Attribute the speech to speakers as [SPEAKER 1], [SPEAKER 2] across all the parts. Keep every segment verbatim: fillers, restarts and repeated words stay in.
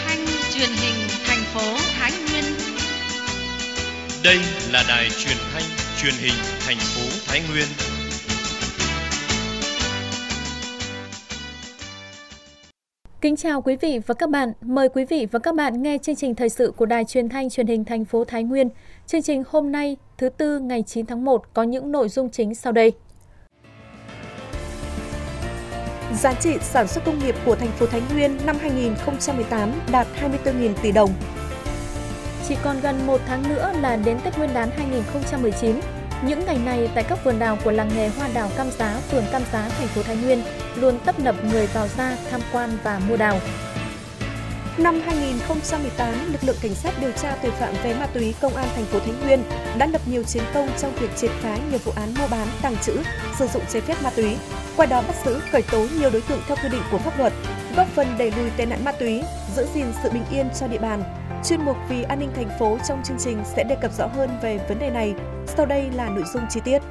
[SPEAKER 1] thanh truyền hình thành phố Thái Nguyên.
[SPEAKER 2] Đây là đài truyền thanh truyền hình thành phố Thái Nguyên.
[SPEAKER 3] Kính chào quý vị và các bạn. Mời quý vị và các bạn nghe chương trình thời sự của đài truyền thanh truyền hình thành phố Thái Nguyên. Chương trình hôm nay, thứ Tư ngày chín tháng một có những nội dung chính sau đây.
[SPEAKER 4] Giá trị sản xuất công nghiệp của thành phố Thái Nguyên năm hai nghìn không trăm mười tám đạt hai mươi tư nghìn tỷ đồng.
[SPEAKER 3] Chỉ còn gần một tháng nữa là đến Tết Nguyên đán hai nghìn không trăm mười chín. Những ngày này tại các vườn đào của làng nghề hoa đào Cam Giá, phường Cam Giá, thành phố Thái Nguyên luôn tấp nập người vào ra tham quan và mua đào.
[SPEAKER 4] Năm hai nghìn không trăm mười tám, lực lượng cảnh sát điều tra tội phạm về ma túy công an thành phố Thái Nguyên đã lập nhiều chiến công trong việc triệt phá nhiều vụ án mua bán, tàng trữ, sử dụng trái phép ma túy, qua đó bắt giữ, khởi tố nhiều đối tượng theo quy định của pháp luật, góp phần đẩy lùi tệ nạn ma túy, giữ gìn sự bình yên cho địa bàn. Chuyên mục Vì an ninh thành phố trong chương trình sẽ đề cập rõ hơn về vấn đề này. Sau đây là nội dung chi tiết.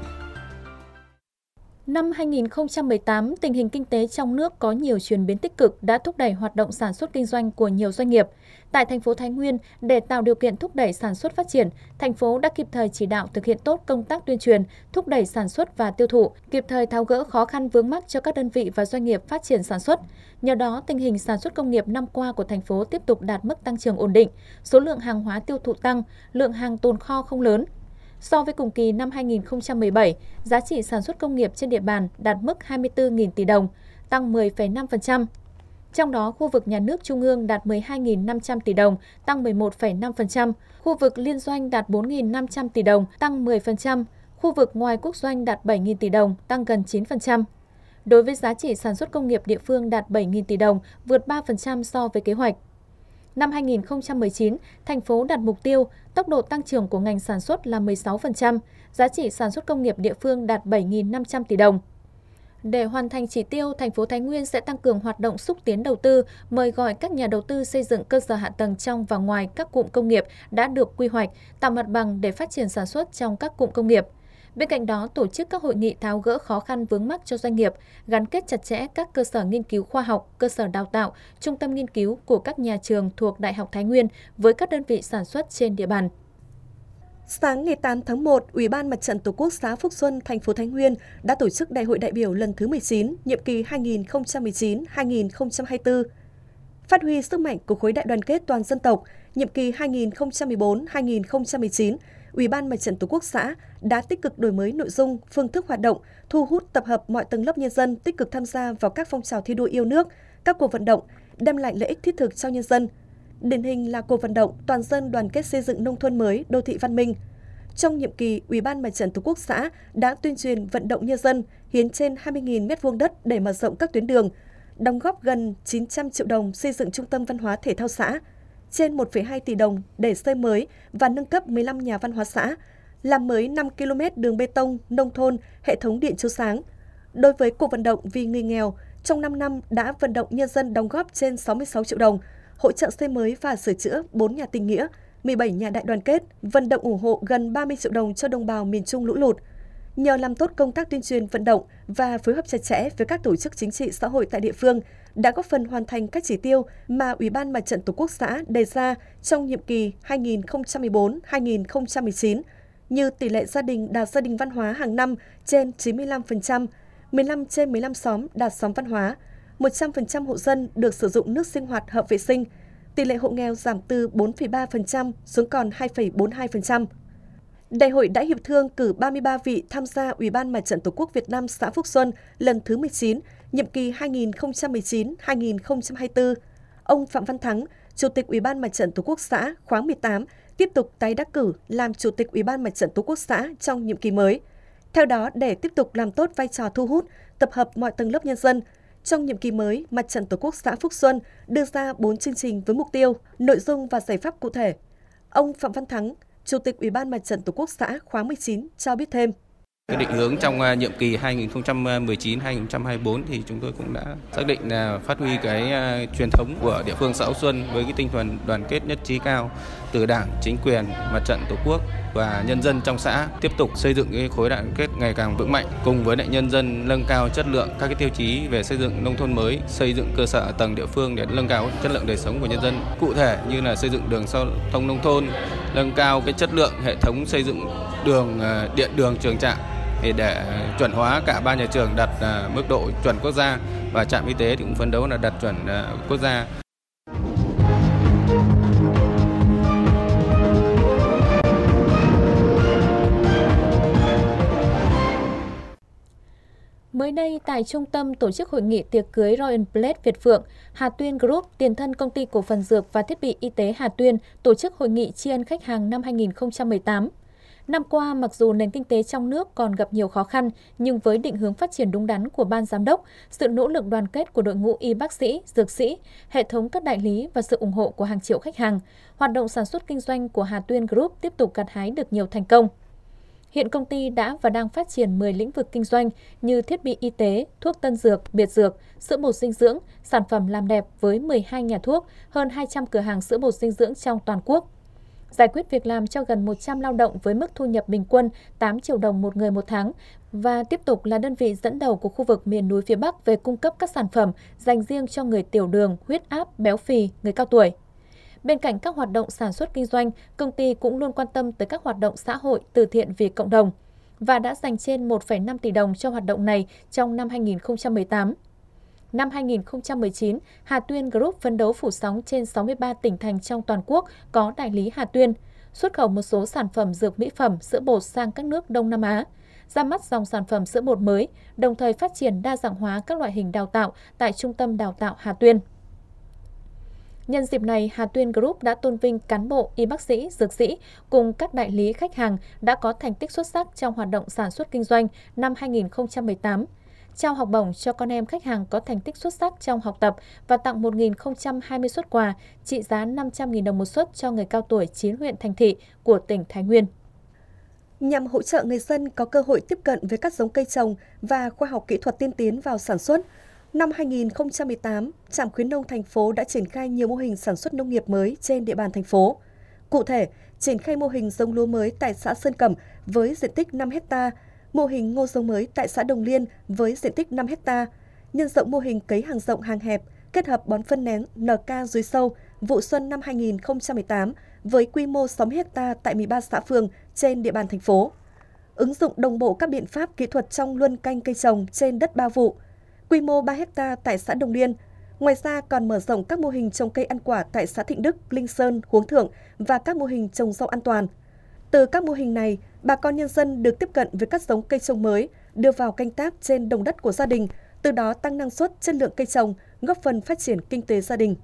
[SPEAKER 3] Năm hai nghìn không trăm mười tám, tình hình kinh tế trong nước có nhiều chuyển biến tích cực đã thúc đẩy hoạt động sản xuất kinh doanh của nhiều doanh nghiệp. Tại thành phố Thái Nguyên, để tạo điều kiện thúc đẩy sản xuất phát triển, thành phố đã kịp thời chỉ đạo thực hiện tốt công tác tuyên truyền, thúc đẩy sản xuất và tiêu thụ, kịp thời tháo gỡ khó khăn vướng mắc cho các đơn vị và doanh nghiệp phát triển sản xuất. Nhờ đó, tình hình sản xuất công nghiệp năm qua của thành phố tiếp tục đạt mức tăng trưởng ổn định, số lượng hàng hóa tiêu thụ tăng, lượng hàng tồn kho không lớn. So với cùng kỳ năm hai nghìn không trăm mười bảy, giá trị sản xuất công nghiệp trên địa bàn đạt mức hai mươi tư nghìn tỷ đồng, tăng mười phẩy năm phần trăm. Trong đó, khu vực nhà nước trung ương đạt mười hai nghìn năm trăm tỷ đồng, tăng mười một phẩy năm phần trăm, khu vực liên doanh đạt bốn nghìn năm trăm tỷ đồng, tăng mười phần trăm, khu vực ngoài quốc doanh đạt bảy nghìn tỷ đồng, tăng gần chín phần trăm. Đối với giá trị sản xuất công nghiệp địa phương đạt bảy nghìn tỷ đồng, vượt ba phần trăm so với kế hoạch. Năm hai nghìn không trăm mười chín, thành phố đặt mục tiêu tốc độ tăng trưởng của ngành sản xuất là mười sáu phần trăm, giá trị sản xuất công nghiệp địa phương đạt bảy nghìn năm trăm tỷ đồng. Để hoàn thành chỉ tiêu, thành phố Thái Nguyên sẽ tăng cường hoạt động xúc tiến đầu tư, mời gọi các nhà đầu tư xây dựng cơ sở hạ tầng trong và ngoài các cụm công nghiệp đã được quy hoạch, tạo mặt bằng để phát triển sản xuất trong các cụm công nghiệp. Bên cạnh đó, tổ chức các hội nghị tháo gỡ khó khăn vướng mắc cho doanh nghiệp, gắn kết chặt chẽ các cơ sở nghiên cứu khoa học, cơ sở đào tạo, trung tâm nghiên cứu của các nhà trường thuộc Đại học Thái Nguyên với các đơn vị sản xuất trên địa bàn.
[SPEAKER 4] Sáng ngày tám tháng một, Ủy ban Mặt trận Tổ quốc xã Phúc Xuân, thành phố Thái Nguyên đã tổ chức Đại hội đại biểu lần thứ mười chín, nhiệm kỳ hai nghìn không trăm mười chín đến hai nghìn không trăm hai mươi tư. Phát huy sức mạnh của khối đại đoàn kết toàn dân tộc, nhiệm kỳ hai nghìn không trăm mười bốn đến hai nghìn không trăm mười chín, Ủy ban Mặt trận Tổ quốc xã đã tích cực đổi mới nội dung, phương thức hoạt động, thu hút tập hợp mọi tầng lớp nhân dân tích cực tham gia vào các phong trào thi đua yêu nước, các cuộc vận động, đem lại lợi ích thiết thực cho nhân dân. Điển hình là cuộc vận động toàn dân đoàn kết xây dựng nông thôn mới, đô thị văn minh. Trong nhiệm kỳ, Ủy ban Mặt trận Tổ quốc xã đã tuyên truyền vận động nhân dân hiến trên hai mươi nghìn mét vuông đất để mở rộng các tuyến đường, đóng góp gần chín trăm triệu đồng xây dựng trung tâm văn hóa thể thao xã, trên một phẩy hai tỷ đồng để xây mới và nâng cấp mười lăm nhà văn hóa xã, làm mới năm ki lô mét đường bê tông, nông thôn, hệ thống điện chiếu sáng. Đối với cuộc vận động vì người nghèo, trong năm năm đã vận động nhân dân đóng góp trên sáu mươi sáu triệu đồng, hỗ trợ xây mới và sửa chữa bốn nhà tình nghĩa, mười bảy nhà đại đoàn kết, vận động ủng hộ gần ba mươi triệu đồng cho đồng bào miền Trung lũ lụt. Nhờ làm tốt công tác tuyên truyền vận động và phối hợp chặt chẽ với các tổ chức chính trị xã hội tại địa phương, đã góp phần hoàn thành các chỉ tiêu mà Ủy ban Mặt trận Tổ quốc xã đề ra trong nhiệm kỳ hai nghìn không trăm mười bốn đến hai nghìn không trăm mười chín, như tỷ lệ gia đình đạt gia đình văn hóa hàng năm trên chín mươi lăm phần trăm, mười lăm trên mười lăm xóm đạt xóm văn hóa, một trăm phần trăm hộ dân được sử dụng nước sinh hoạt hợp vệ sinh, tỷ lệ hộ nghèo giảm từ bốn phẩy ba phần trăm xuống còn hai phẩy bốn mươi hai phần trăm. Đại hội đã hiệp thương cử ba mươi ba vị tham gia Ủy ban Mặt trận Tổ quốc Việt Nam xã Phúc Xuân lần thứ mười chín, nhiệm kỳ hai nghìn không trăm mười chín đến hai nghìn không trăm hai mươi tư. Ông Phạm Văn Thắng, Chủ tịch Ủy ban Mặt trận Tổ quốc xã khóa mười tám, tiếp tục tái đắc cử làm Chủ tịch Ủy ban Mặt trận Tổ quốc xã trong nhiệm kỳ mới. Theo đó, để tiếp tục làm tốt vai trò thu hút, tập hợp mọi tầng lớp nhân dân, trong nhiệm kỳ mới, Mặt trận Tổ quốc xã Phúc Xuân đưa ra bốn chương trình với mục tiêu, nội dung và giải pháp cụ thể. Ông Phạm Văn Thắng, Chủ tịch Ủy ban Mặt trận Tổ quốc xã khóa mười chín cho biết thêm.
[SPEAKER 5] Cái định hướng trong nhiệm kỳ hai nghìn không trăm mười chín đến hai nghìn không trăm hai mươi tư thì chúng tôi cũng đã xác định là phát huy cái truyền thống của địa phương xã Phúc Xuân với cái tinh thần đoàn kết nhất trí cao từ Đảng, chính quyền, Mặt trận Tổ quốc và nhân dân trong xã tiếp tục xây dựng cái khối đại đoàn kết ngày càng vững mạnh, cùng với lại nhân dân nâng cao chất lượng các cái tiêu chí về xây dựng nông thôn mới, xây dựng cơ sở tầng địa phương để nâng cao chất lượng đời sống của nhân dân. Cụ thể như là xây dựng đường giao thông nông thôn, nâng cao cái chất lượng hệ thống xây dựng đường, điện đường, trường trạm để chuẩn hóa cả ba nhà trường đạt mức độ chuẩn quốc gia, và trạm y tế thì cũng phấn đấu là đạt chuẩn quốc gia.
[SPEAKER 3] Mới đây, tại trung tâm tổ chức hội nghị tiệc cưới Royal Palace Việt Phượng, Hà Tuyên Group, tiền thân công ty cổ phần dược và thiết bị y tế Hà Tuyên, tổ chức hội nghị tri ân khách hàng năm hai nghìn không trăm mười tám. Năm qua, mặc dù nền kinh tế trong nước còn gặp nhiều khó khăn, nhưng với định hướng phát triển đúng đắn của ban giám đốc, sự nỗ lực đoàn kết của đội ngũ y bác sĩ, dược sĩ, hệ thống các đại lý và sự ủng hộ của hàng triệu khách hàng, hoạt động sản xuất kinh doanh của Hà Tuyên Group tiếp tục gặt hái được nhiều thành công. Hiện công ty đã và đang phát triển mười lĩnh vực kinh doanh như thiết bị y tế, thuốc tân dược, biệt dược, sữa bột dinh dưỡng, sản phẩm làm đẹp với mười hai nhà thuốc, hơn hai trăm cửa hàng sữa bột dinh dưỡng trong toàn quốc. Giải quyết việc làm cho gần một trăm lao động với mức thu nhập bình quân tám triệu đồng một người một tháng và tiếp tục là đơn vị dẫn đầu của khu vực miền núi phía Bắc về cung cấp các sản phẩm dành riêng cho người tiểu đường, huyết áp, béo phì, người cao tuổi. Bên cạnh các hoạt động sản xuất kinh doanh, công ty cũng luôn quan tâm tới các hoạt động xã hội từ thiện vì cộng đồng và đã dành trên một phẩy năm tỷ đồng cho hoạt động này trong năm hai nghìn không trăm mười tám. Năm hai nghìn không trăm mười chín, Hà Tuyên Group phấn đấu phủ sóng trên sáu mươi ba tỉnh thành trong toàn quốc có đại lý Hà Tuyên, xuất khẩu một số sản phẩm dược mỹ phẩm, sữa bột sang các nước Đông Nam Á, ra mắt dòng sản phẩm sữa bột mới, đồng thời phát triển đa dạng hóa các loại hình đào tạo tại Trung tâm Đào tạo Hà Tuyên. Nhân dịp này, Hà Tuyên Group đã tôn vinh cán bộ, y bác sĩ, dược sĩ cùng các đại lý khách hàng đã có thành tích xuất sắc trong hoạt động sản xuất kinh doanh năm hai nghìn không trăm mười tám, trao học bổng cho con em khách hàng có thành tích xuất sắc trong học tập và tặng một nghìn không trăm hai mươi suất quà trị giá năm trăm nghìn đồng một suất cho người cao tuổi chín huyện thành thị của tỉnh Thái Nguyên.
[SPEAKER 4] Nhằm hỗ trợ người dân có cơ hội tiếp cận với các giống cây trồng và khoa học kỹ thuật tiên tiến vào sản xuất, năm hai nghìn không trăm mười tám, Trạm khuyến nông thành phố đã triển khai nhiều mô hình sản xuất nông nghiệp mới trên địa bàn thành phố. Cụ thể, triển khai mô hình giống lúa mới tại xã Sơn Cẩm với diện tích năm héc ta, mô hình ngô giống mới tại xã Đồng Liên với diện tích năm héc ta, nhân rộng mô hình cấy hàng rộng hàng hẹp, kết hợp bón phân nén en ca dưới sâu vụ xuân năm hai nghìn không trăm mười tám với quy mô sáu mươi héc ta tại mười ba xã phường trên địa bàn thành phố. Ứng dụng đồng bộ các biện pháp kỹ thuật trong luân canh cây trồng trên đất ba vụ, quy mô ba héc ta tại xã Đồng Liên. Ngoài ra còn mở rộng các mô hình trồng cây ăn quả tại xã Thịnh Đức, Linh Sơn, Huống Thượng và các mô hình trồng rau an toàn. Từ các mô hình này, bà con nhân dân được tiếp cận với các giống cây trồng mới, đưa vào canh tác trên đồng đất của gia đình, từ đó tăng năng suất, chất lượng cây trồng, góp phần phát triển kinh tế gia đình.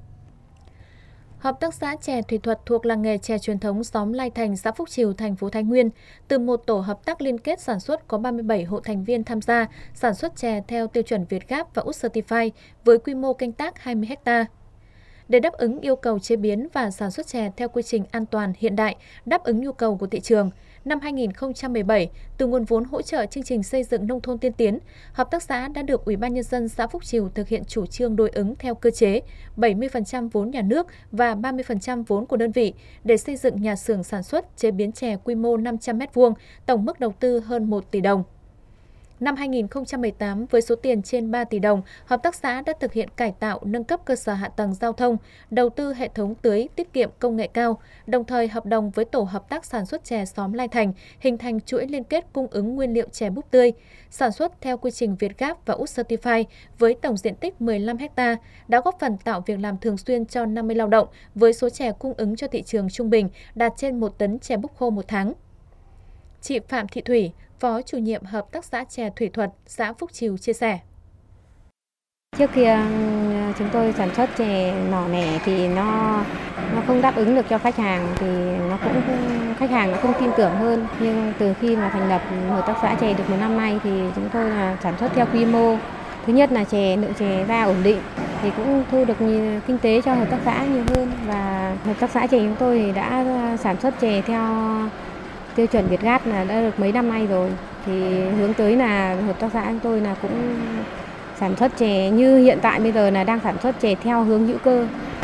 [SPEAKER 3] Hợp tác xã chè Thủy Thuật thuộc làng nghề chè truyền thống xóm Lai Thành, xã Phúc Trìu, thành phố Thái Nguyên, từ một tổ hợp tác liên kết sản xuất có ba mươi bảy hộ thành viên tham gia sản xuất chè theo tiêu chuẩn Việt Gap và út Certify với quy mô canh tác hai mươi héc ta. Để đáp ứng yêu cầu chế biến và sản xuất chè theo quy trình an toàn, hiện đại, đáp ứng nhu cầu của thị trường, năm hai nghìn không trăm mười bảy, từ nguồn vốn hỗ trợ chương trình xây dựng nông thôn tiên tiến, hợp tác xã đã được Ủy ban Nhân dân xã Phúc Trìu thực hiện chủ trương đối ứng theo cơ chế bảy mươi phần trăm vốn nhà nước và ba mươi phần trăm vốn của đơn vị để xây dựng nhà xưởng sản xuất chế biến chè quy mô năm trăm mét vuông, tổng mức đầu tư hơn một tỷ đồng. Năm hai nghìn không trăm mười tám, với số tiền trên ba tỷ đồng, hợp tác xã đã thực hiện cải tạo, nâng cấp cơ sở hạ tầng giao thông, đầu tư hệ thống tưới tiết kiệm công nghệ cao, đồng thời hợp đồng với tổ hợp tác sản xuất chè xóm Lai Thành, hình thành chuỗi liên kết cung ứng nguyên liệu chè búp tươi, sản xuất theo quy trình Việt Gap và út Certify với tổng diện tích mười lăm héc ta, đã góp phần tạo việc làm thường xuyên cho năm mươi lao động, với số chè cung ứng cho thị trường trung bình đạt trên một tấn chè búp khô một tháng. Chị Phạm Thị Thủy, Phó chủ nhiệm Hợp tác xã chè Thủy Thuật, xã Phúc Trìu chia sẻ.
[SPEAKER 6] Trước kia chúng tôi sản xuất chè nhỏ lẻ thì nó nó không đáp ứng được cho khách hàng, thì nó cũng khách hàng nó không tin tưởng hơn. Nhưng từ khi mà thành lập Hợp tác xã chè được một năm nay thì chúng tôi là sản xuất theo quy mô. Thứ nhất là chè lượng chè ra ổn định thì cũng thu được nhiều kinh tế cho hợp tác xã nhiều hơn, và hợp tác xã chè chúng tôi thì đã sản xuất chè theo tiêu chuẩn Việt Gap là đã được mấy năm nay rồi, thì hướng tới là hợp tác xã chúng tôi là cũng sản xuất chè như hiện tại bây giờ là đang sản xuất chè theo hướng hữu cơ,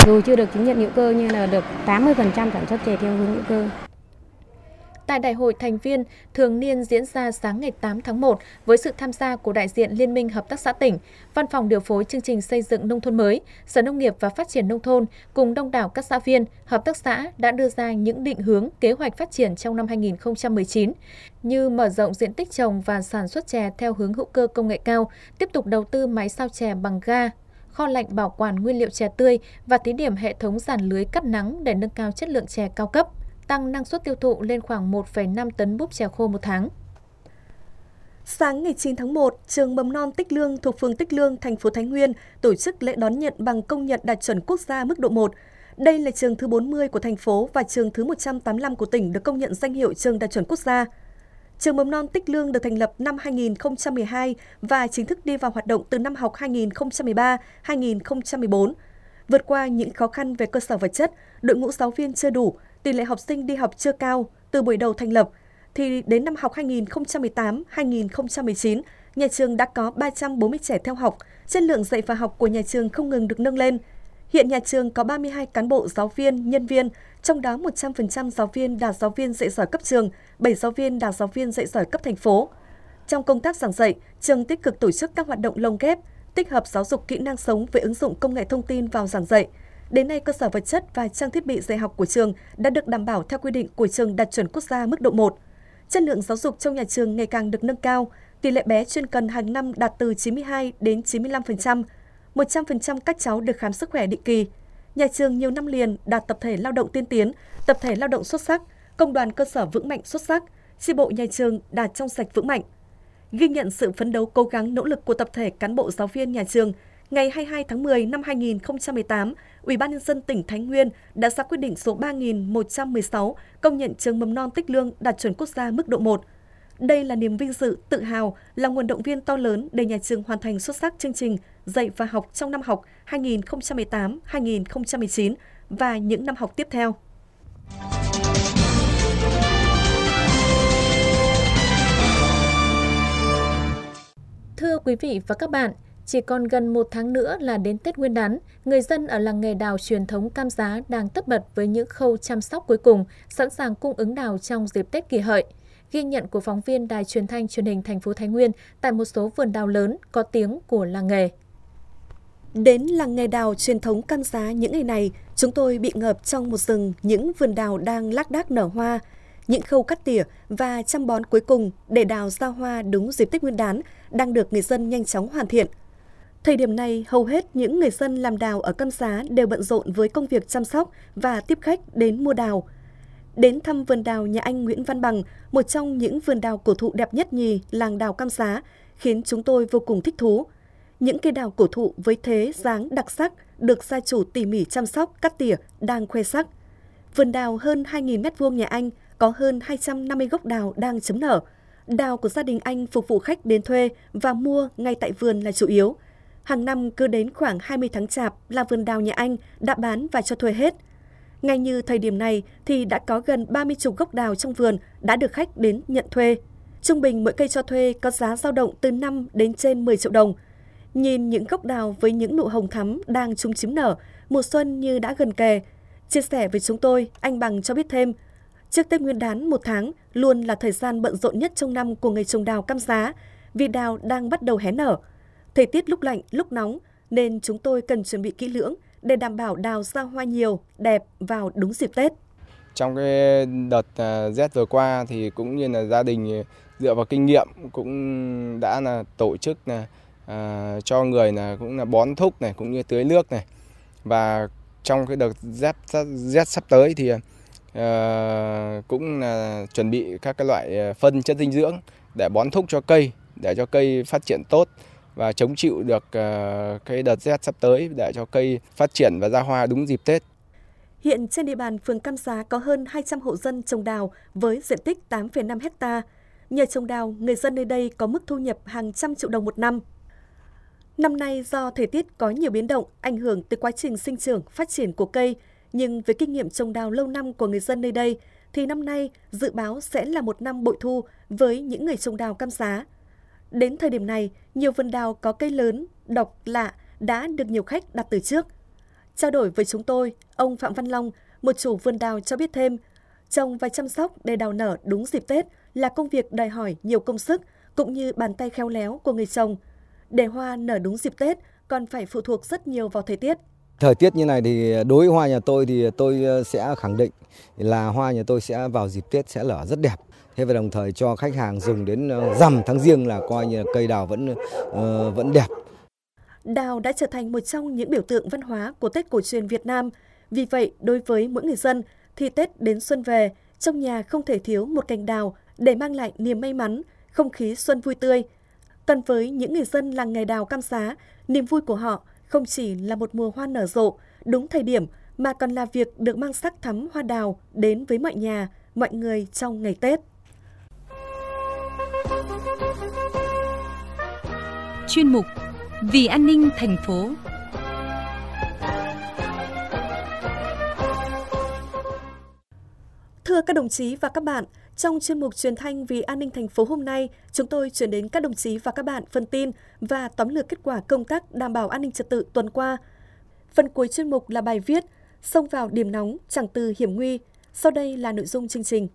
[SPEAKER 6] Dù chưa được chứng nhận hữu cơ nhưng là được tám mươi phần trăm sản xuất chè theo hướng hữu cơ.
[SPEAKER 3] Tại Đại hội thành viên thường niên diễn ra sáng ngày tám tháng một với sự tham gia của đại diện Liên minh Hợp tác xã tỉnh, Văn phòng điều phối chương trình xây dựng nông thôn mới, Sở Nông nghiệp và Phát triển Nông thôn cùng đông đảo các xã viên, hợp tác xã đã đưa ra những định hướng kế hoạch phát triển trong năm hai nghìn không trăm mười chín như mở rộng diện tích trồng và sản xuất chè theo hướng hữu cơ công nghệ cao, tiếp tục đầu tư máy sao chè bằng ga, kho lạnh bảo quản nguyên liệu chè tươi và thí điểm hệ thống giàn lưới cắt nắng để nâng cao chất lượng chè cao cấp, tăng năng suất tiêu thụ lên khoảng một phẩy năm tấn búp chè khô một tháng.
[SPEAKER 4] Sáng ngày chín tháng một, trường Mầm non Tích Lương thuộc phường Tích Lương, thành phố Thái Nguyên tổ chức lễ đón nhận bằng công nhận đạt chuẩn quốc gia mức độ một. Đây là trường thứ bốn mươi của thành phố và trường thứ một trăm tám mươi lăm của tỉnh được công nhận danh hiệu trường đạt chuẩn quốc gia. Trường Mầm non Tích Lương được thành lập năm hai nghìn không trăm mười hai và chính thức đi vào hoạt động từ năm học hai nghìn không trăm mười ba hai nghìn không trăm mười bốn. Vượt qua những khó khăn về cơ sở vật chất, đội ngũ giáo viên chưa đủ, tỷ lệ học sinh đi học chưa cao từ buổi đầu thành lập, thì đến năm học hai nghìn không trăm mười tám hai nghìn không trăm mười chín, nhà trường đã có ba trăm bốn mươi trẻ theo học, chất lượng dạy và học của nhà trường không ngừng được nâng lên. Hiện nhà trường có ba mươi hai cán bộ giáo viên, nhân viên, trong đó một trăm phần trăm giáo viên đạt giáo viên dạy giỏi cấp trường, bảy giáo viên đạt giáo viên dạy giỏi cấp thành phố. Trong công tác giảng dạy, trường tích cực tổ chức các hoạt động lồng ghép, tích hợp giáo dục kỹ năng sống với ứng dụng công nghệ thông tin vào giảng dạy. Đến nay, cơ sở vật chất và trang thiết bị dạy học của trường đã được đảm bảo theo quy định của trường đạt chuẩn quốc gia mức độ một. Chất lượng giáo dục trong nhà trường ngày càng được nâng cao, tỷ lệ bé chuyên cần hàng năm đạt từ chín mươi hai đến chín mươi lăm phần trăm, một trăm phần trăm các cháu được khám sức khỏe định kỳ. Nhà trường nhiều năm liền đạt tập thể lao động tiên tiến, tập thể lao động xuất sắc, công đoàn cơ sở vững mạnh xuất sắc, chi bộ nhà trường đạt trong sạch vững mạnh. Ghi nhận sự phấn đấu cố gắng nỗ lực của tập thể cán bộ giáo viên nhà trường, ngày hai mươi hai tháng mười năm hai nghìn không trăm mười tám, Ủy ban nhân dân tỉnh Thái Nguyên đã ra quyết định số ba nghìn một trăm mười sáu công nhận trường Mầm non Tích Lương đạt chuẩn quốc gia mức độ một. Đây là niềm vinh dự, tự hào, là nguồn động viên to lớn để nhà trường hoàn thành xuất sắc chương trình dạy và học trong năm học hai nghìn không trăm mười tám hai nghìn không trăm mười chín và những năm học tiếp theo.
[SPEAKER 3] Thưa quý vị và các bạn, chỉ còn gần một tháng nữa là đến Tết Nguyên đán, người dân ở làng nghề đào truyền thống Cam Giá đang tất bật với những khâu chăm sóc cuối cùng, sẵn sàng cung ứng đào trong dịp Tết Kỷ Hợi. Ghi nhận của phóng viên Đài Truyền thanh Truyền hình thành phố Thái Nguyên tại một số vườn đào lớn có tiếng của làng nghề.
[SPEAKER 4] Đến làng nghề đào truyền thống Cam Giá những ngày này, chúng tôi bị ngợp trong một rừng những vườn đào đang lác đác nở hoa. Những khâu cắt tỉa và chăm bón cuối cùng để đào ra hoa đúng dịp Tết Nguyên đán đang được người dân nhanh chóng hoàn thiện. Thời điểm này, hầu hết những người dân làm đào ở Cam Giá đều bận rộn với công việc chăm sóc và tiếp khách đến mua đào. Đến thăm vườn đào nhà anh Nguyễn Văn Bằng, một trong những vườn đào cổ thụ đẹp nhất nhì làng đào Cam Giá, khiến chúng tôi vô cùng thích thú. Những cây đào cổ thụ với thế dáng đặc sắc được gia chủ tỉ mỉ chăm sóc, cắt tỉa đang khoe sắc. Vườn đào hơn hai nghìn mét vuông nhà anh có hơn hai trăm năm mươi gốc đào đang chấm nở. Đào của gia đình anh phục vụ khách đến thuê và mua ngay tại vườn là chủ yếu. Hàng năm cứ đến khoảng hai mươi tháng Chạp là vườn đào nhà anh đã bán và cho thuê hết. Ngay như thời điểm này thì đã có gần ba mươi chục gốc đào trong vườn đã được khách đến nhận thuê. Trung bình mỗi cây cho thuê có giá dao động từ năm đến trên mười triệu đồng. Nhìn những gốc đào với những nụ hồng thắm đang chung chím nở, mùa xuân như đã gần kề. Chia sẻ với chúng tôi, anh Bằng cho biết thêm, trước Tết Nguyên đán một tháng luôn là thời gian bận rộn nhất trong năm của người trồng đào Cam Giá vì đào đang bắt đầu hé nở. Thời tiết lúc lạnh, lúc nóng nên chúng tôi cần chuẩn bị kỹ lưỡng để đảm bảo đào ra hoa nhiều, đẹp vào đúng dịp Tết.
[SPEAKER 7] Trong cái đợt rét vừa qua thì cũng như là gia đình dựa vào kinh nghiệm cũng đã là tổ chức là à, cho người là cũng là bón thúc này cũng như tưới nước này, và trong cái đợt rét rét sắp tới thì à, cũng là chuẩn bị các cái loại phân chất dinh dưỡng để bón thúc cho cây để cho cây phát triển tốt và chống chịu được uh, cái đợt rét sắp tới để cho cây phát triển và ra hoa đúng dịp Tết.
[SPEAKER 4] Hiện trên địa bàn phường Cam Giá có hơn hai trăm hộ dân trồng đào với diện tích tám phẩy năm héc ta. Nhờ trồng đào, người dân nơi đây có mức thu nhập hàng trăm triệu đồng một năm. Năm nay do thời tiết có nhiều biến động, ảnh hưởng từ quá trình sinh trưởng, phát triển của cây, nhưng với kinh nghiệm trồng đào lâu năm của người dân nơi đây, thì năm nay dự báo sẽ là một năm bội thu với những người trồng đào Cam Giá. Đến thời điểm này, nhiều vườn đào có cây lớn, độc, lạ đã được nhiều khách đặt từ trước. Trao đổi với chúng tôi, ông Phạm Văn Long, một chủ vườn đào cho biết thêm, trồng và chăm sóc để đào nở đúng dịp Tết là công việc đòi hỏi nhiều công sức cũng như bàn tay khéo léo của người trồng. Để hoa nở đúng dịp Tết còn phải phụ thuộc rất nhiều vào thời tiết.
[SPEAKER 8] Thời tiết như này thì đối với hoa nhà tôi thì tôi sẽ khẳng định là hoa nhà tôi sẽ vào dịp Tết sẽ nở rất đẹp. Thế và đồng thời cho khách hàng dùng đến rằm tháng Giêng là coi như là cây đào vẫn uh, vẫn đẹp.
[SPEAKER 4] Đào đã trở thành một trong những biểu tượng văn hóa của Tết cổ truyền Việt Nam. Vì vậy, đối với mỗi người dân thì Tết đến xuân về, trong nhà không thể thiếu một cành đào để mang lại niềm may mắn, không khí xuân vui tươi. Còn với những người dân làng nghề đào Cam Xá, niềm vui của họ không chỉ là một mùa hoa nở rộ, đúng thời điểm mà còn là việc được mang sắc thắm hoa đào đến với mọi nhà, mọi người trong ngày Tết.
[SPEAKER 1] Chuyên mục Vì an ninh thành phố.
[SPEAKER 4] Thưa các đồng chí và các bạn, trong chuyên mục truyền thanh Vì an ninh thành phố hôm nay, chúng tôi chuyển đến các đồng chí và các bạn phần tin và tóm lược kết quả công tác đảm bảo an ninh trật tự tuần qua. Phần cuối chuyên mục là bài viết Xông vào điểm nóng chẳng từ hiểm nguy. Sau đây là nội dung chương trình.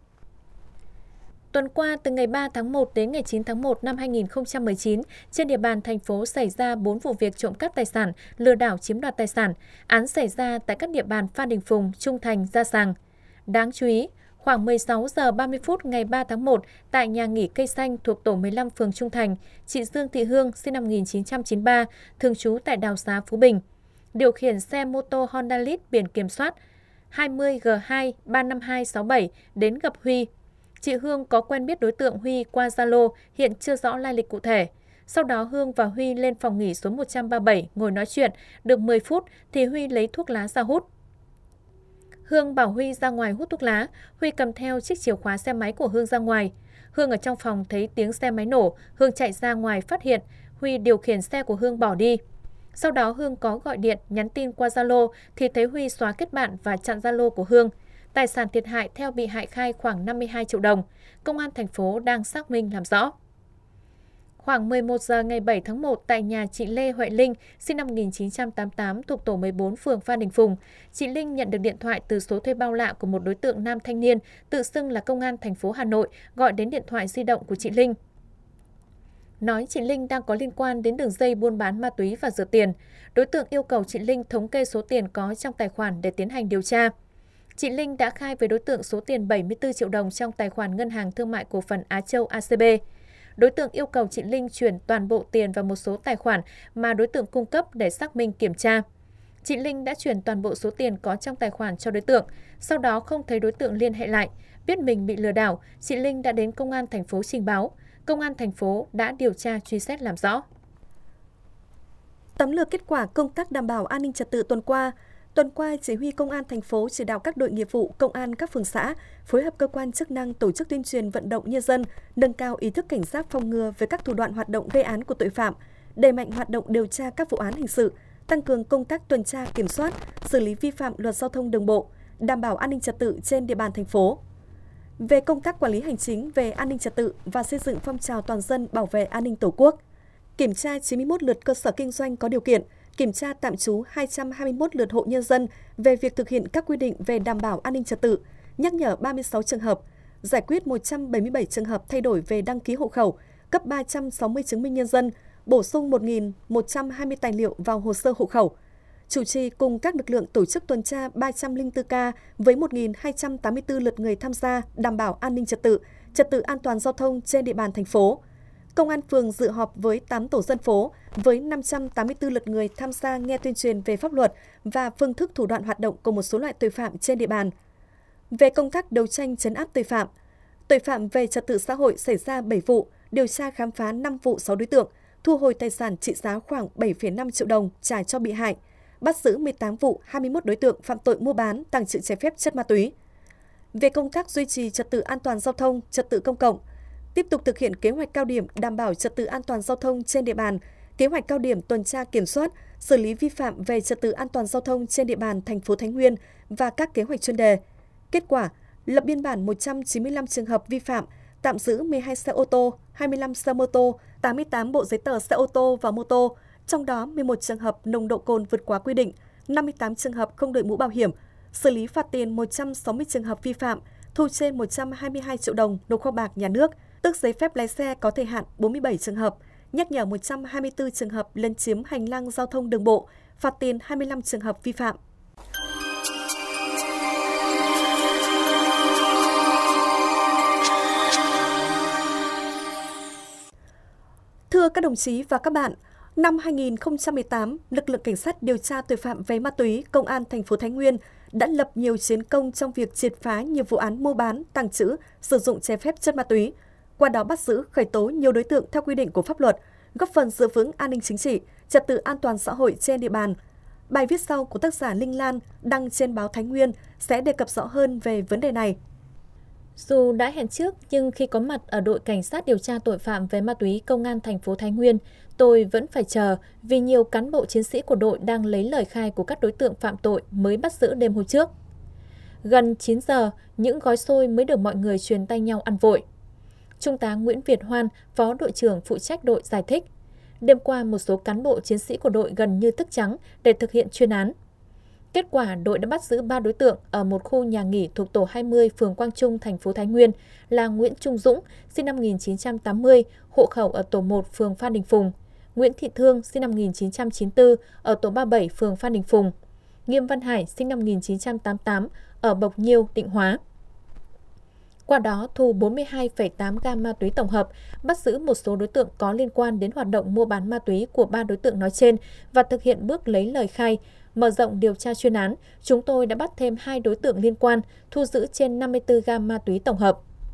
[SPEAKER 3] Tuần qua, từ ngày ba tháng một đến ngày chín tháng một năm hai nghìn không trăm mười chín, trên địa bàn thành phố xảy ra bốn vụ việc trộm cắp tài sản, lừa đảo chiếm đoạt tài sản. Án xảy ra tại các địa bàn Phan Đình Phùng, Trung Thành, Gia Sàng. Đáng chú ý, khoảng mười sáu giờ ba mươi phút ngày ba tháng một, tại nhà nghỉ Cây Xanh thuộc tổ mười lăm phường Trung Thành, chị Dương Thị Hương, sinh năm một nghìn chín trăm chín mươi ba, thường trú tại Đào Xá, Phú Bình, điều khiển xe mô tô Honda Lead biển kiểm soát hai mươi G hai ba năm hai sáu bảy đến gặp Huy. Chị Hương có quen biết đối tượng Huy qua Zalo, hiện chưa rõ lai lịch cụ thể. Sau đó Hương và Huy lên phòng nghỉ số một trăm ba mươi bảy ngồi nói chuyện, được mười phút thì Huy lấy thuốc lá ra hút. Hương bảo Huy ra ngoài hút thuốc lá, Huy cầm theo chiếc chìa khóa xe máy của Hương ra ngoài. Hương ở trong phòng thấy tiếng xe máy nổ, Hương chạy ra ngoài phát hiện, Huy điều khiển xe của Hương bỏ đi. Sau đó Hương có gọi điện, nhắn tin qua Zalo thì thấy Huy xóa kết bạn và chặn Zalo của Hương. Tài sản thiệt hại theo bị hại khai khoảng năm mươi hai triệu đồng. Công an thành phố đang xác minh làm rõ. Khoảng mười một giờ ngày bảy tháng một, tại nhà chị Lê Huệ Linh, sinh năm một nghìn chín trăm tám mươi tám, thuộc tổ mười bốn phường Phan Đình Phùng, chị Linh nhận được điện thoại từ số thuê bao lạ của một đối tượng nam thanh niên tự xưng là công an thành phố Hà Nội gọi đến điện thoại di động của chị Linh. Nói chị Linh đang có liên quan đến đường dây buôn bán ma túy và rửa tiền. Đối tượng yêu cầu chị Linh thống kê số tiền có trong tài khoản để tiến hành điều tra. Chị Linh đã khai với đối tượng số tiền bảy mươi tư triệu đồng trong tài khoản Ngân hàng Thương mại Cổ phần Á Châu A C B. Đối tượng yêu cầu chị Linh chuyển toàn bộ tiền vào một số tài khoản mà đối tượng cung cấp để xác minh kiểm tra. Chị Linh đã chuyển toàn bộ số tiền có trong tài khoản cho đối tượng, sau đó không thấy đối tượng liên hệ lại. Biết mình bị lừa đảo, chị Linh đã đến công an thành phố trình báo. Công an thành phố đã điều tra truy xét làm rõ.
[SPEAKER 4] Tóm lược kết quả công tác đảm bảo an ninh trật tự tuần qua. Tuần qua, Chỉ huy Công an thành phố chỉ đạo các đội nghiệp vụ, công an các phường xã phối hợp cơ quan chức năng tổ chức tuyên truyền vận động nhân dân nâng cao ý thức cảnh giác phòng ngừa về các thủ đoạn hoạt động gây án của tội phạm, đẩy mạnh hoạt động điều tra các vụ án hình sự, tăng cường công tác tuần tra kiểm soát, xử lý vi phạm luật giao thông đường bộ, đảm bảo an ninh trật tự trên địa bàn thành phố. Về công tác quản lý hành chính về an ninh trật tự và xây dựng phong trào toàn dân bảo vệ an ninh Tổ quốc, kiểm tra chín mươi mốt lượt cơ sở kinh doanh có điều kiện, kiểm tra tạm trú hai trăm hai mươi mốt lượt hộ nhân dân về việc thực hiện các quy định về đảm bảo an ninh trật tự, nhắc nhở ba mươi sáu trường hợp, giải quyết một trăm bảy mươi bảy trường hợp thay đổi về đăng ký hộ khẩu, cấp ba trăm sáu mươi chứng minh nhân dân, bổ sung một nghìn một trăm hai mươi tài liệu vào hồ sơ hộ khẩu. Chủ trì cùng các lực lượng tổ chức tuần tra ba trăm lẻ bốn ca với một nghìn hai trăm tám mươi tư lượt người tham gia đảm bảo an ninh trật tự, trật tự an toàn giao thông trên địa bàn thành phố. Công an phường dự họp với tám tổ dân phố với năm trăm tám mươi tư lượt người tham gia nghe tuyên truyền về pháp luật và phương thức thủ đoạn hoạt động của một số loại tội phạm trên địa bàn. Về công tác đấu tranh trấn áp tội phạm, tội phạm về trật tự xã hội xảy ra bảy vụ, điều tra khám phá năm vụ sáu đối tượng, thu hồi tài sản trị giá khoảng bảy phẩy năm triệu đồng trả cho bị hại, bắt giữ mười tám vụ, hai mươi mốt đối tượng phạm tội mua bán, tàng trữ trái phép chất ma túy. Về công tác duy trì trật tự an toàn giao thông, trật tự công cộng, tiếp tục thực hiện kế hoạch cao điểm đảm bảo trật tự an toàn giao thông trên địa bàn, kế hoạch cao điểm tuần tra kiểm soát, xử lý vi phạm về trật tự an toàn giao thông trên địa bàn thành phố Thái Nguyên và các kế hoạch chuyên đề. Kết quả, lập biên bản một trăm chín mươi lăm trường hợp vi phạm, tạm giữ mười hai xe ô tô, hai mươi lăm xe mô tô, tám mươi tám bộ giấy tờ xe ô tô và mô tô, trong đó mười một trường hợp nồng độ cồn vượt quá quy định, năm mươi tám trường hợp không đội mũ bảo hiểm, xử lý phạt tiền một trăm sáu mươi trường hợp vi phạm, thu trên một trăm hai mươi hai triệu đồng nộp kho bạc nhà nước, tước giấy phép lái xe có thời hạn bốn mươi bảy trường hợp, nhắc nhở một trăm hai mươi tư trường hợp lấn chiếm hành lang giao thông đường bộ, phạt tiền hai mươi lăm trường hợp vi phạm. Thưa các đồng chí và các bạn, năm hai nghìn không trăm mười tám, lực lượng cảnh sát điều tra tội phạm về ma túy Công an thành phố Thái Nguyên đã lập nhiều chiến công trong việc triệt phá nhiều vụ án mua bán, tàng trữ, sử dụng trái phép chất ma túy. Qua đó bắt giữ, khởi tố nhiều đối tượng theo quy định của pháp luật, góp phần giữ vững an ninh chính trị, trật tự an toàn xã hội trên địa bàn. Bài viết sau của tác giả Linh Lan đăng trên báo Thái Nguyên sẽ đề cập rõ hơn về vấn đề này.
[SPEAKER 3] Dù đã hẹn trước, nhưng khi có mặt ở đội cảnh sát điều tra tội phạm về ma túy Công an thành phố Thái Nguyên, tôi vẫn phải chờ vì nhiều cán bộ chiến sĩ của đội đang lấy lời khai của các đối tượng phạm tội mới bắt giữ đêm hôm trước. Gần chín giờ, những gói xôi mới được mọi người truyền tay nhau ăn vội. Trung tá Nguyễn Việt Hoan, phó đội trưởng phụ trách đội giải thích, đêm qua một số cán bộ chiến sĩ của đội gần như thức trắng để thực hiện chuyên án. Kết quả, đội đã bắt giữ ba đối tượng ở một khu nhà nghỉ thuộc tổ hai mươi phường Quang Trung, thành phố Thái Nguyên là Nguyễn Trung Dũng, sinh năm một nghìn chín trăm tám mươi, hộ khẩu ở tổ một phường Phan Đình Phùng, Nguyễn Thị Thương, sinh năm một nghìn chín trăm chín mươi tư, ở tổ ba mươi bảy phường Phan Đình Phùng, Nghiêm Văn Hải, sinh năm một nghìn chín trăm tám mươi tám, ở Bộc Nhiêu, Định Hóa. Qua đó thu bốn mươi hai phẩy tám gam ma túy tổng hợp, bắt giữ một số đối tượng có liên quan đến hoạt động mua bán ma túy của ba đối tượng nói trên và thực hiện bước lấy lời khai. Mở rộng điều tra chuyên án, chúng tôi đã bắt thêm hai đối tượng liên quan, thu giữ trên năm mươi tư gam ma túy tổng hợp.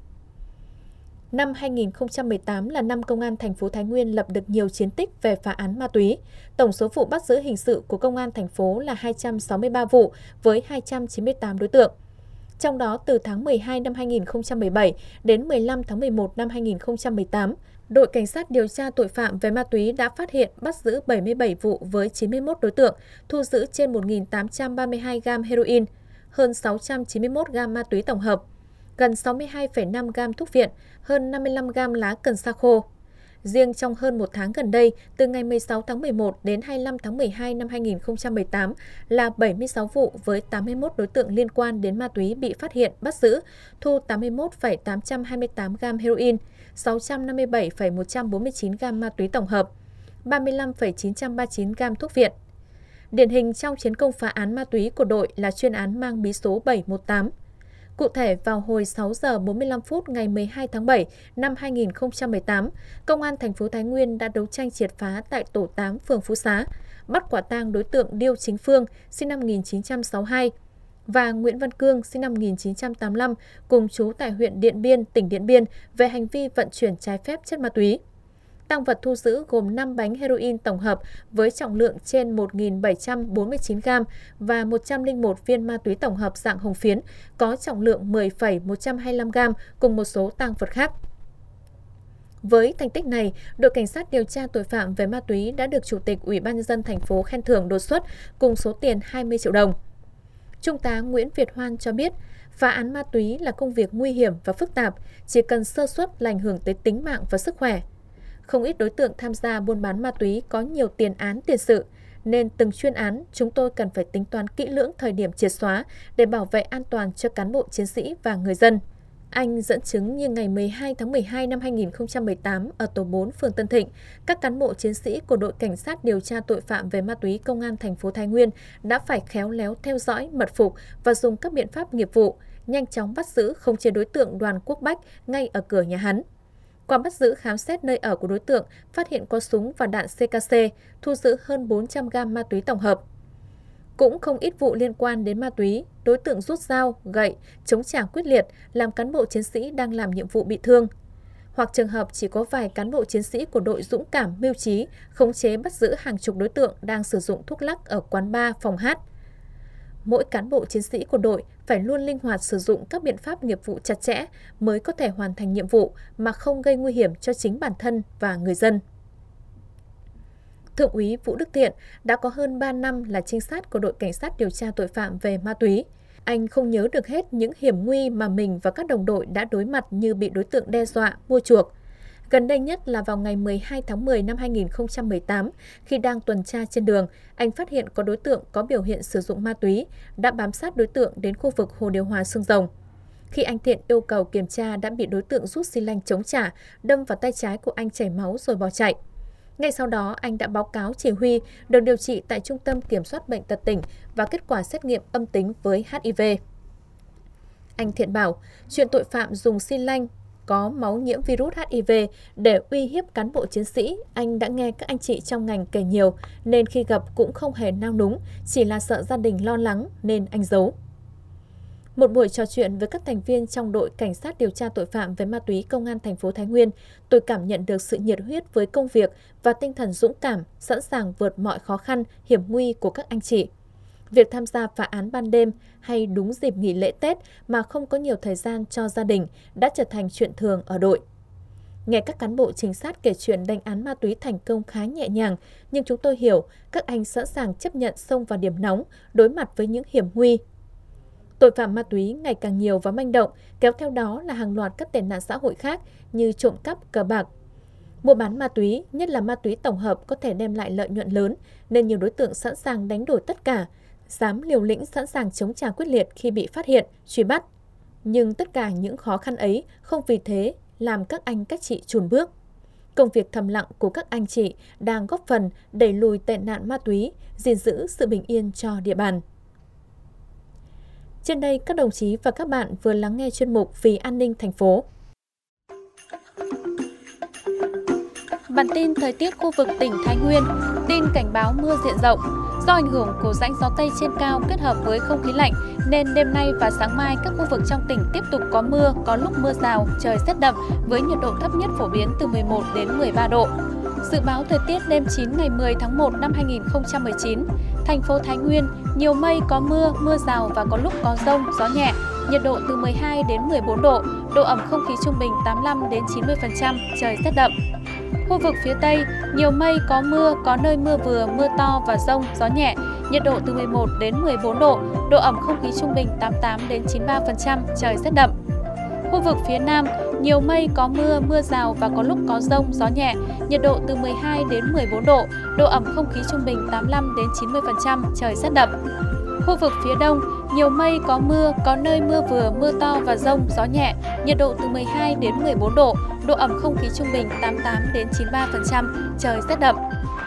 [SPEAKER 3] Năm hai nghìn không trăm mười tám là năm Công an thành phố Thái Nguyên lập được nhiều chiến tích về phá án ma túy. Tổng số vụ bắt giữ hình sự của Công an thành phố là hai trăm sáu mươi ba vụ với hai trăm chín mươi tám đối tượng. Trong đó, từ tháng mười hai năm hai nghìn không trăm mười bảy đến mười lăm tháng mười một năm hai nghìn không trăm mười tám, đội cảnh sát điều tra tội phạm về ma túy đã phát hiện bắt giữ bảy mươi bảy vụ với chín mươi mốt đối tượng, thu giữ trên một nghìn tám trăm ba mươi hai gam heroin, hơn sáu trăm chín mươi mốt gam ma túy tổng hợp, gần sáu mươi hai phẩy năm gam thuốc viện, hơn năm mươi lăm gam lá cần sa khô. Riêng trong hơn một tháng gần đây, từ ngày mười sáu tháng mười một đến hai mươi lăm tháng mười hai năm hai nghìn không trăm mười tám là bảy mươi sáu vụ với tám mươi mốt đối tượng liên quan đến ma túy bị phát hiện, bắt giữ, thu tám mươi mốt phẩy tám trăm hai mươi tám gam heroin, sáu trăm năm mươi bảy phẩy một trăm bốn mươi chín gam ma túy tổng hợp, ba mươi lăm phẩy chín trăm ba mươi chín gam thuốc viện. Điển hình trong chiến công phá án ma túy của đội là chuyên án mang bí số bảy một tám. Cụ thể, vào hồi sáu giờ bốn mươi lăm phút ngày mười hai tháng bảy năm hai nghìn không trăm mười tám, Công an thành phố Thái Nguyên đã đấu tranh triệt phá tại tổ tám phường Phú Xá, bắt quả tang đối tượng Điêu Chính Phương, sinh năm một nghìn chín trăm sáu mươi hai, và Nguyễn Văn Cương, sinh năm một nghìn chín trăm tám mươi lăm, cùng trú tại huyện Điện Biên, tỉnh Điện Biên về hành vi vận chuyển trái phép chất ma túy. Tang vật thu giữ gồm năm bánh heroin tổng hợp với trọng lượng trên một nghìn bảy trăm bốn mươi chín gam và một trăm lẻ một viên ma túy tổng hợp dạng hồng phiến có trọng lượng mười phẩy một trăm hai mươi lăm gam cùng một số tang vật khác. Với thành tích này, đội cảnh sát điều tra tội phạm về ma túy đã được Chủ tịch Ủy ban nhân dân thành phố khen thưởng đột xuất cùng số tiền hai mươi triệu đồng. Trung tá Nguyễn Việt Hoan cho biết, phá án ma túy là công việc nguy hiểm và phức tạp, chỉ cần sơ suất là ảnh hưởng tới tính mạng và sức khỏe. Không ít đối tượng tham gia buôn bán ma túy có nhiều tiền án tiền sự, nên từng chuyên án chúng tôi cần phải tính toán kỹ lưỡng thời điểm triệt xóa để bảo vệ an toàn cho cán bộ chiến sĩ và người dân. Anh dẫn chứng như ngày mười hai tháng mười hai năm hai nghìn không trăm mười tám ở tổ bốn phường Tân Thịnh, các cán bộ chiến sĩ của đội cảnh sát điều tra tội phạm về ma túy Công an thành phố Thái Nguyên đã phải khéo léo theo dõi, mật phục và dùng các biện pháp nghiệp vụ, nhanh chóng bắt giữ khống chế đối tượng Đoàn Quốc Bách ngay ở cửa nhà hắn. Qua bắt giữ khám xét nơi ở của đối tượng, phát hiện có súng và đạn xê ca xê, thu giữ hơn bốn trăm gam ma túy tổng hợp. Cũng không ít vụ liên quan đến ma túy, đối tượng rút dao, gậy, chống trả quyết liệt, làm cán bộ chiến sĩ đang làm nhiệm vụ bị thương. Hoặc trường hợp chỉ có vài cán bộ chiến sĩ của đội dũng cảm mưu trí, khống chế bắt giữ hàng chục đối tượng đang sử dụng thuốc lắc ở quán bar, phòng hát. Mỗi cán bộ chiến sĩ của đội phải luôn linh hoạt sử dụng các biện pháp nghiệp vụ chặt chẽ mới có thể hoàn thành nhiệm vụ mà không gây nguy hiểm cho chính bản thân và người dân. Thượng úy Vũ Đức Thiện đã có hơn ba năm là trinh sát của đội cảnh sát điều tra tội phạm về ma túy. Anh không nhớ được hết những hiểm nguy mà mình và các đồng đội đã đối mặt như bị đối tượng đe dọa, mua chuộc. Gần đây nhất là vào ngày mười hai tháng mười năm hai nghìn không trăm mười tám, khi đang tuần tra trên đường, anh phát hiện có đối tượng có biểu hiện sử dụng ma túy, đã bám sát đối tượng đến khu vực hồ điều hòa Xương Rồng. Khi anh Thiện yêu cầu kiểm tra đã bị đối tượng rút xi lanh chống trả, đâm vào tay trái của anh chảy máu rồi bỏ chạy. Ngay sau đó, anh đã báo cáo chỉ huy được điều trị tại Trung tâm Kiểm soát Bệnh tật tỉnh và kết quả xét nghiệm âm tính với H I V. Anh Thiện bảo, chuyện tội phạm dùng xi lanh có máu nhiễm virus H I V để uy hiếp cán bộ chiến sĩ, anh đã nghe các anh chị trong ngành kể nhiều, nên khi gặp cũng không hề nao núng, chỉ là sợ gia đình lo lắng nên anh giấu. Một buổi trò chuyện với các thành viên trong đội cảnh sát điều tra tội phạm về ma túy Công an thành phố Thái Nguyên, tôi cảm nhận được sự nhiệt huyết với công việc và tinh thần dũng cảm, sẵn sàng vượt mọi khó khăn, hiểm nguy của các anh chị. Việc tham gia phá án ban đêm hay đúng dịp nghỉ lễ Tết mà không có nhiều thời gian cho gia đình đã trở thành chuyện thường ở đội. Nghe các cán bộ trinh sát kể chuyện đánh án ma túy thành công khá nhẹ nhàng, nhưng chúng tôi hiểu các anh sẵn sàng chấp nhận xông vào điểm nóng, đối mặt với những hiểm nguy. Tội phạm ma túy ngày càng nhiều và manh động, kéo theo đó là hàng loạt các tệ nạn xã hội khác như trộm cắp, cờ bạc. Mua bán ma túy, nhất là ma túy tổng hợp có thể đem lại lợi nhuận lớn, nên nhiều đối tượng sẵn sàng đánh đổi tất cả, dám liều lĩnh sẵn sàng chống trả quyết liệt khi bị phát hiện, truy bắt. Nhưng tất cả những khó khăn ấy không vì thế làm các anh các chị chùn bước. Công việc thầm lặng của các anh chị đang góp phần đẩy lùi tệ nạn ma túy, gìn giữ sự bình yên cho địa bàn. Trên đây, các đồng chí và các bạn vừa lắng nghe chuyên mục Vì an ninh thành phố. Bản tin thời tiết khu vực tỉnh Thái Nguyên, tin cảnh báo mưa diện rộng. Do ảnh hưởng của rãnh gió Tây trên cao kết hợp với không khí lạnh, nên đêm nay và sáng mai các khu vực trong tỉnh tiếp tục có mưa, có lúc mưa rào, trời rét đậm với nhiệt độ thấp nhất phổ biến từ mười một đến mười ba độ. Dự báo thời tiết đêm chín ngày mười tháng một năm hai nghìn không trăm mười chín, thành phố Thái Nguyên nhiều mây, có mưa, mưa rào và có lúc có dông, gió nhẹ, nhiệt độ từ mười hai đến mười bốn độ, độ ẩm không khí trung bình tám mươi lăm đến chín mươi phần trăm, trời rét đậm. Khu vực phía Tây, nhiều mây, có mưa, có nơi mưa vừa, mưa to và dông, gió nhẹ, nhiệt độ từ mười một đến mười bốn độ, độ ẩm không khí trung bình tám mươi tám đến chín mươi ba phần trăm, trời rét đậm. Khu vực phía Nam, nhiều mây, có mưa, mưa rào và có lúc có dông, gió nhẹ, nhiệt độ từ mười hai đến mười bốn độ, độ ẩm không khí trung bình tám mươi lăm đến chín mươi phần trăm, trời rét đậm. Khu vực phía Đông, nhiều mây, có mưa, có nơi mưa vừa, mưa to và dông, gió nhẹ, nhiệt độ từ mười hai đến mười bốn độ, độ ẩm không khí trung bình tám mươi tám đến chín mươi ba phần trăm, trời rét đậm.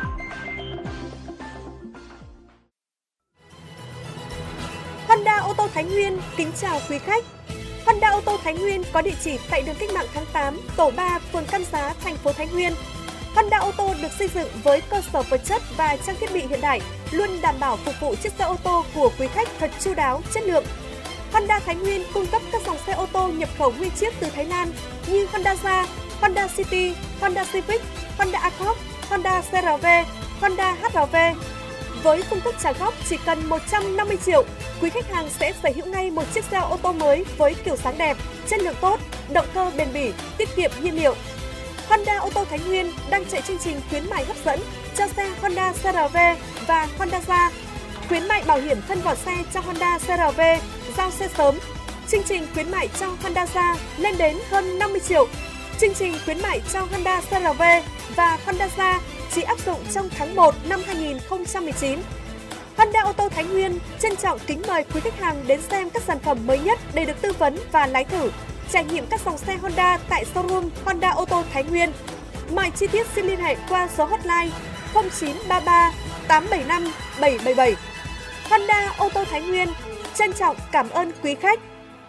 [SPEAKER 4] Honda ô tô Thái Nguyên kính chào quý khách. Honda ô tô Thái Nguyên có địa chỉ tại đường Cách mạng tháng tám, tổ ba, phường Cam Giá, thành phố Thái Nguyên. Honda ô tô được xây dựng với cơ sở vật chất và trang thiết bị hiện đại, luôn đảm bảo phục vụ chiếc xe ô tô của quý khách thật chu đáo, chất lượng. Honda Thái Nguyên cung cấp các dòng xe ô tô nhập khẩu nguyên chiếc từ Thái Lan như Honda Jazz, Honda City, Honda Civic, Honda Accord, Honda xê rờ vê, Honda hát rờ vê. Với phương thức trả góp chỉ cần một trăm năm mươi triệu, quý khách hàng sẽ sở hữu ngay một chiếc xe ô tô mới với kiểu dáng đẹp, chất lượng tốt, động cơ bền bỉ, tiết kiệm nhiên liệu. Honda ô tô Thái Nguyên đang chạy chương trình khuyến mại hấp dẫn cho xe Honda xê rờ vê và Honda Jazz. Khuyến mại bảo hiểm thân vỏ xe cho Honda xê rờ vê, giao xe sớm. Chương trình khuyến mại cho Honda Jazz lên đến hơn năm mươi triệu. Chương trình khuyến mại cho Honda xê rờ vê và Honda Jazz chỉ áp dụng trong tháng một năm hai nghìn không trăm mười chín. Honda ô tô Thái Nguyên trân trọng kính mời quý khách hàng đến xem các sản phẩm mới nhất để được tư vấn và lái thử, trải nghiệm các dòng xe Honda tại showroom Honda ô tô Thái Nguyên. Mọi chi tiết xin liên hệ qua số hotline không chín ba ba tám bảy năm bảy bảy bảy. Honda ô tô Thái Nguyên trân trọng cảm ơn quý khách.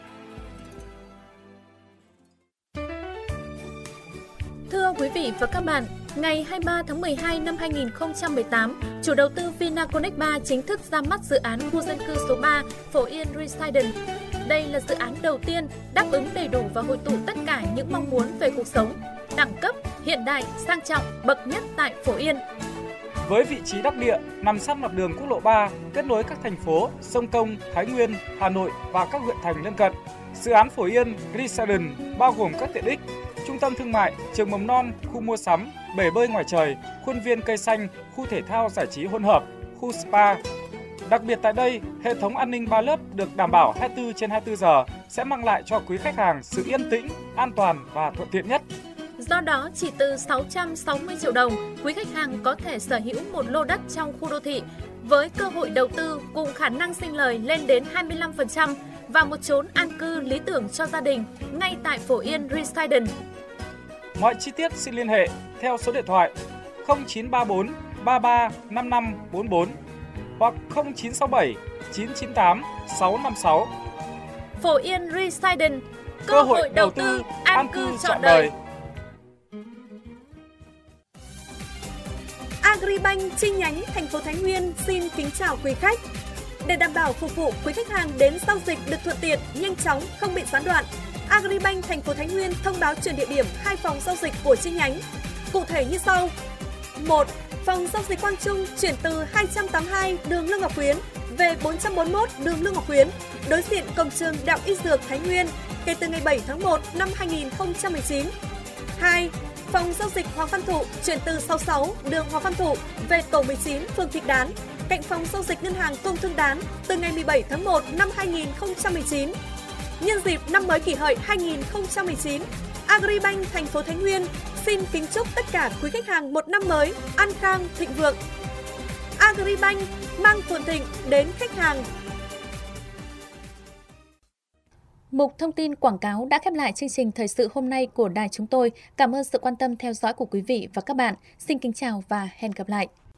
[SPEAKER 3] Thưa quý vị và các bạn, ngày hai mươi ba tháng mười hai năm hai nghìn không trăm mười tám, chủ đầu tư Vinaconex ba chính thức ra mắt dự án khu dân cư số ba Phổ Yên Residence. Đây là dự án đầu tiên đáp ứng đầy đủ và hội tụ tất cả những mong muốn về cuộc sống, đẳng cấp, hiện đại, sang trọng, bậc nhất tại Phổ Yên.
[SPEAKER 9] Với vị trí đắc địa nằm sát mặt đường quốc lộ ba, kết nối các thành phố Sông Công, Thái Nguyên, Hà Nội và các huyện thành lân cận, dự án Phổ Yên Residence bao gồm các tiện ích trung tâm thương mại, trường mầm non, khu mua sắm, bể bơi ngoài trời, khuôn viên cây xanh, khu thể thao giải trí hỗn hợp, khu spa. Đặc biệt tại đây, hệ thống an ninh ba lớp được đảm bảo hai mươi tư trên hai mươi tư giờ sẽ mang lại cho quý khách hàng sự yên tĩnh, an toàn và thuận tiện nhất.
[SPEAKER 3] Do đó, chỉ từ sáu trăm sáu mươi triệu đồng, quý khách hàng có thể sở hữu một lô đất trong khu đô thị với cơ hội đầu tư cùng khả năng sinh lời lên đến hai mươi lăm phần trăm và một chốn an cư lý tưởng cho gia đình ngay tại Phổ Yên Residence.
[SPEAKER 9] Mọi chi tiết xin liên hệ theo số điện thoại không chín ba bốn ba ba năm năm bốn bốn hoặc không chín sáu bảy chín chín tám sáu năm sáu.
[SPEAKER 3] Phổ Yên Residence, cơ,
[SPEAKER 9] cơ
[SPEAKER 3] hội đầu tư an cư trọn đời.
[SPEAKER 4] Agribank chi nhánh thành phố Thái Nguyên xin kính chào quý khách. Để đảm bảo phục vụ quý khách hàng đến giao dịch được thuận tiện, nhanh chóng, không bị gián đoạn, Agribank thành phố Thái Nguyên thông báo chuyển địa điểm hai phòng giao dịch của chi nhánh. Cụ thể như sau: một. Phòng giao dịch Quang Trung chuyển từ hai trăm tám mươi hai đường Lương Ngọc Quyến về bốn trăm bốn mươi mốt đường Lương Ngọc Quyến, đối diện cổng trường Đại học Y Dược Thái Nguyên, kể từ ngày bảy tháng một năm hai nghìn không trăm mười chín. hai. Phòng giao dịch Hoàng Văn Thụ chuyển từ sáu mươi sáu đường Hoàng Văn Thụ về tổ mười chín phường Thịnh Đán, cạnh phòng giao dịch Ngân hàng Công Thương Đán, từ ngày mười bảy tháng một năm hai nghìn không trăm mười chín. Nhân dịp năm mới Kỷ Hợi hai nghìn không trăm mười chín, Agribank thành phố Thái Nguyên xin kính chúc tất cả quý khách hàng một năm mới an khang thịnh vượng. Agribank mang phồn thịnh đến khách hàng.
[SPEAKER 3] Mục thông tin quảng cáo đã khép lại chương trình thời sự hôm nay của đài chúng tôi. Cảm ơn sự quan tâm theo dõi của quý vị và các bạn. Xin kính chào và hẹn gặp lại.